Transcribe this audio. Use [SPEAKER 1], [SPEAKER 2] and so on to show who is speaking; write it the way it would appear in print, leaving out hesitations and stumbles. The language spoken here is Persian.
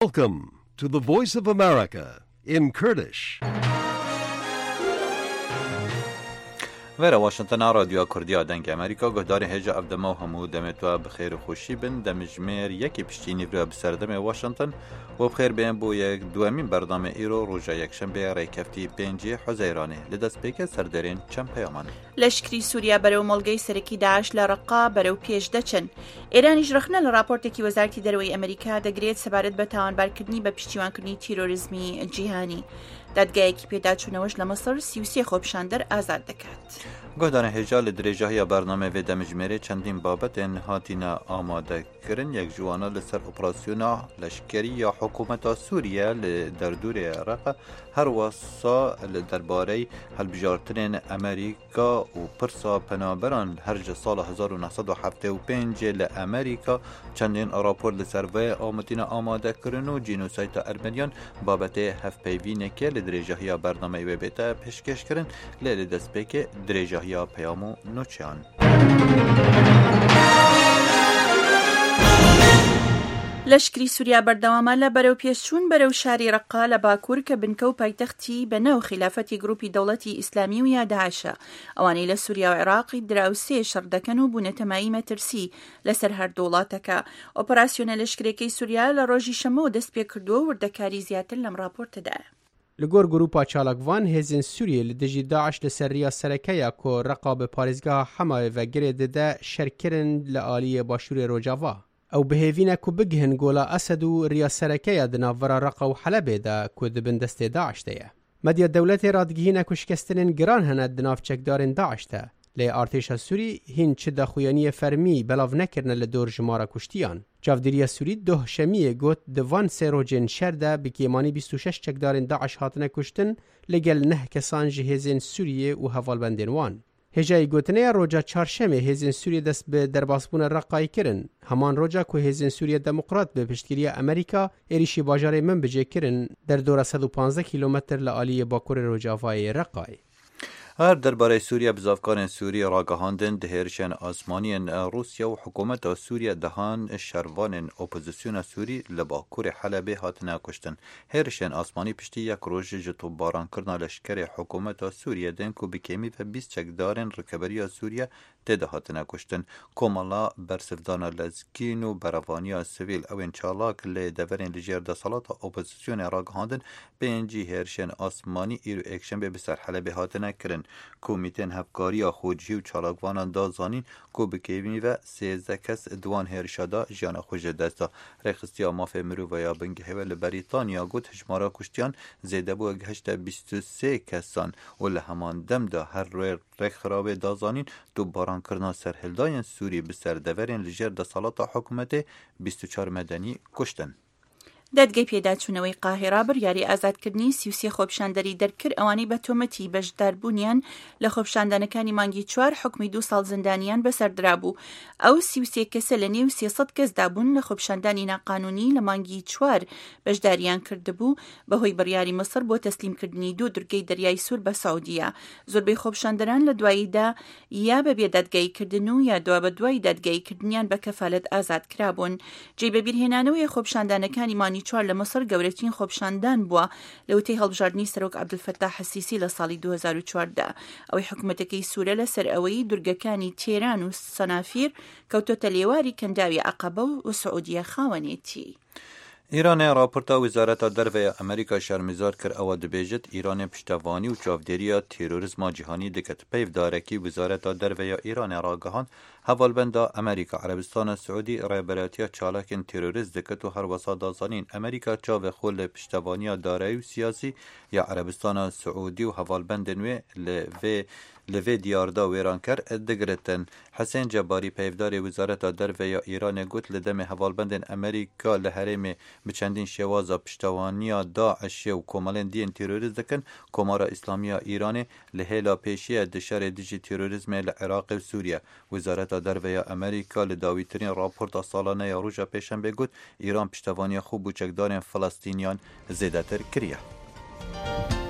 [SPEAKER 1] Welcome to the Voice of America in Kurdish.
[SPEAKER 2] ویرا واشنطن رادیو کردیا دنگ امریکا گهدار هجا افدما و همو دمتوا بخیر و خوشی بن دمجمیر یکی پشتینی برای بسردم واشنطن و بخیر بین بو یک دوامین برنامه ایرو روژا یک شنبه ریکفتی پنجی حزیرانه لدست پیک سردرین چند پیامان
[SPEAKER 3] لشکری سوریا برو ملگی سرکی داعش لرقا برو پیش دچن ایرانیش رخنه لراپورتکی وزارتی دروی امریکا دەگرێت سەبارەت بە تاوانبارکردنی بە پشتیوانکردنی تیرۆریزمی جیهانی دادگایەکی پێداچوونەوەش لە مەسەر 33 خۆپیشاندەر ئازاد دەکات.
[SPEAKER 2] گهدان هجا لدرجه برنامه و دمجمیر چندین بابت هاتینا آماده کرن یک جوانا لسر اپراسیونا لشکری یا حکومت سوریه لدردور عراق هر واسا لدرباره هلبجارترین امریکا و پرسا پنابران هرج سال 1975 لامریکا چندین راپور لسر و آمدینا آماده کرن و جینوسایت ارمنیان بابت هف پیوینه که لدرجه برنامه و بیتا پشکش کرن لدست بک درجه یا پیامو نوچیان.
[SPEAKER 3] لشکری سوریا بەردەوامە لە بەرەو پێشچوون بەرەو شاری ڕەقا لە باکوور کە بنکە و پایتەختی بەناو خلافەتی گروپی دەوڵەتی ئیسلامی و یا داعشە ئەوانەی لە سووریا و عێراقی دراوسێ شەڕ دەکەن و بوونەتەمایی مەترسی لەسەر هەردوو وڵاتەکە. ئۆپەراسیۆنە لەشکرەکەی سووریا لە ڕۆژی شەمەوە دەست پێ کردووە و وردەکاری زیاتر لەم راپۆرتەدایە.
[SPEAKER 4] لگور گروپا چالاکوان هزین سوریه لدجی داعش لسریا سرکیا کو رقاب پارێزگا حمای و گرێ ده شەرکردن لە ئالیە باشووری ڕۆژاوا ئەو بهێڤینە کو بگهن گۆلا ئەسەد و ریا سەرەکەیە دناڤەرە ڕەقە و حەلەبێدا کو دبن دەستێ داعشتەیە. مەدیە دەولەتێ ڕادگیهینە کو شکستنên giran hene di nav çekdarên Daeş de lê artêşa Sûrî hîn çi daxuyaniyê fermî belav nekirine li dor ji mara kuştiyan. Çavdêriya Sûrî doh şemiyê got di van sê rojên şer de bi kêmanî 26 çekdarên Daeş hatine kuştin li gel neh kesan ji hêzên Sûriyê û hevalbendên wan. Hêjayê gotineya roja çarşemê hêzên Sûriyê dest bi derbasbûna Reqayê kirin. Heman roja ku hêzên Sûriya Demokrat bi piştgiriya Amerîka êrişî bajarê Minbicê kirin derdora 115 kîlometr li aliyê bakurê Rojavayê Reqayê.
[SPEAKER 2] هر درباره سوریه بزافکان سوریه راگهاندن دهرشن آسمانیان روسیا و حکومت سوریه دهان شروان اپوزیسیون سوری لباکور حلبه هاتنه کشتن. هرشن آسمانی پشتی یک روز جتو باران کرنا لشکر حکومت سوریه دن کو بکیمی و 20 چکدارن رکبری سوریه تده هاتنه کشتن. کومالا برسفدان لزگین و بروانی سویل او انچالاک لدورین لجرد سالات اپوزیسیون راگهاندن بینجی هرشن آسمانی ایرو اکشن به بسر حلبه هاتنه کرن. کمیتن هفکاری خودجی و چالاکوانان دا زانین کو بکیمی و 13 کس دوان هرشادا جان خوش دستا رخصتی ماف مرو و یا بنگ هول بریتانیا گوت هجمارا کشتیان زیده بو گهشت 23 کسان و لهمان دم دا هر روی رخ خراب دا زانین دو باران کرنا سرهلداین سوری بسر دورین لجر دا سالات حکومت 24 مدنی کشتن.
[SPEAKER 3] دادگای پێداچوونەوەی قاهێرا بڕیاری ئازادکردنی 33 خۆپیشاندەری دەرکرد ئەوانەی بە تۆمەتی بەشداربوونیان لە خۆپیشاندانەکانی مانگی 4 حکمی 2 ساڵ زیندانیان بەسەردرا بوو. ئەو 33 کەسە لە نێو 300 کەسدا بوون لە خۆپیشاندانی ناقانونی لە مانگی 4 بەشداریان کردبوو بەهۆی بڕیاری مەسر بۆ تەسلیمکردنی 2 دورگەی دەریای سوور بە سعودیە. زۆربەی خۆپیشاندەران لە دواییدا یا بەبێ دادگاییکردن و یا دوا بە دوای دادگاییکردنیان بە کەفالەت ئازاد کرابوون. جێ بەبیرهێنانەوەی خۆپیشاندانەکانی مانی 4 لە مەسەر گەورەترین خۆپیشاندان بووە لە وتەی هەڵبژاردننی سەرۆک عەبدولفەتاح السیسی لە ساڵی 2014 ئەوەی حکوومەتەکەی سوورە لەسەر ئەوەی دورگەکانی تێران و سەنافیر کەوتۆتە لێواری کەنداوی عەقەبە و سعودیە خاوەنێتی.
[SPEAKER 2] ایران راپورتا وزارت دروی امریکا شرمزار کرد او دبیجت ایران پشتوانی و چاودێریya تروریسم جهانی دکت پیو داره کی وزارت دروی ایران راگهان حوالبند امریکا عربستان سعودی رهبرتی چالاکن تروریست دکت و هر وسا دازانین امریکا چاو خول پشتوانی داره و سیاسی یا عربستان سعودی و حوالبند نوی لوی دیاردا ویران کرد دگرتن. حسین جباری پیفدار وزارت دروی ایران گوت لدم حوالبند امریکا لحرم بچندین شوازا پشتوانی داعش و کومالن دین تروریست دکن کومارا اسلامی ایران لهلا پیشی دشار دیجی تروریسم لعراق و سوریه. وزارت دروی امریکا لداویترین راپورت سالانه یا روژا پیشنبه گوت ایران پشتوانی خوب و چکدار فلسطینیان زیادتر کریه.